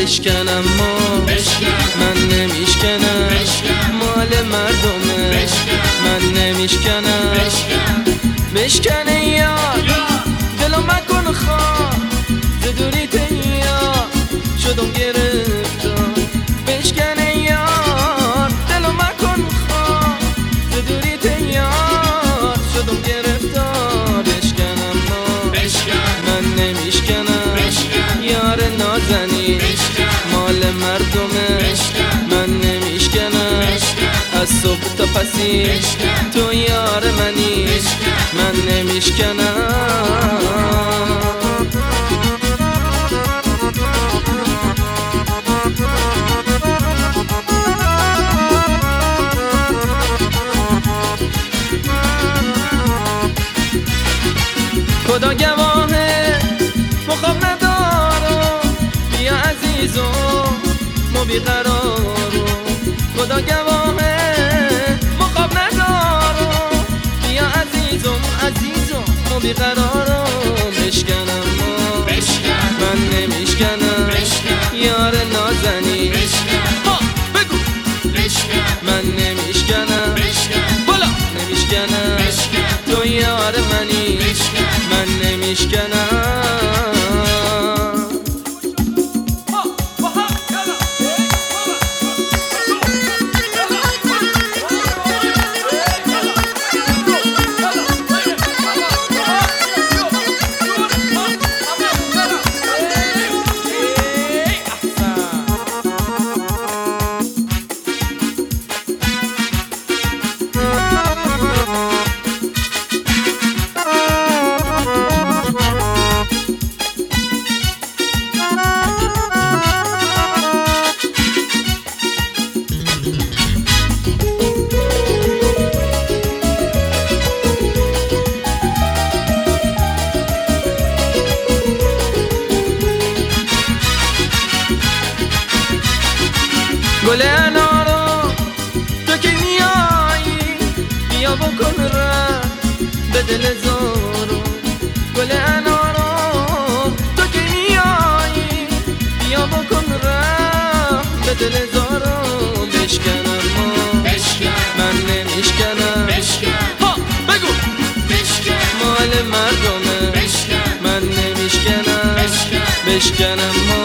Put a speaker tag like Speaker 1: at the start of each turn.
Speaker 1: بشکنم ما من نمیشکنم مال مردمه من نمیشکنم بشکنه یار دلو مکن خواه زدوری تیار شدم گرفتار بشکنه یار دلو مکن خواه زدوری تیار شدم گرفتار بشکنم ما من نمیشکنم یار نازنی مال مردمه من نمیشکنم از صبح تا پسی تو یار منی من نمیشکنم خدا گواهه مخواب ندارم بیا عزیزم ما بیقرارم خدا گواهه مخواب ندارم بیا عزیزم ما بیقرارم بشکنم ما من نمیشکنم یار نازنی بگو من نمیشکنم بالا نمیشکنم تو یار منی من نمیشکنم گل انارو تو که میایی بیا بکن رحم به دل زارو گل انارو تو که میایی بیا بکن رحم به دل زارو بشکنم ما من نمیشکنم بگو مال مردمه من نمیشکنم بشکنم ما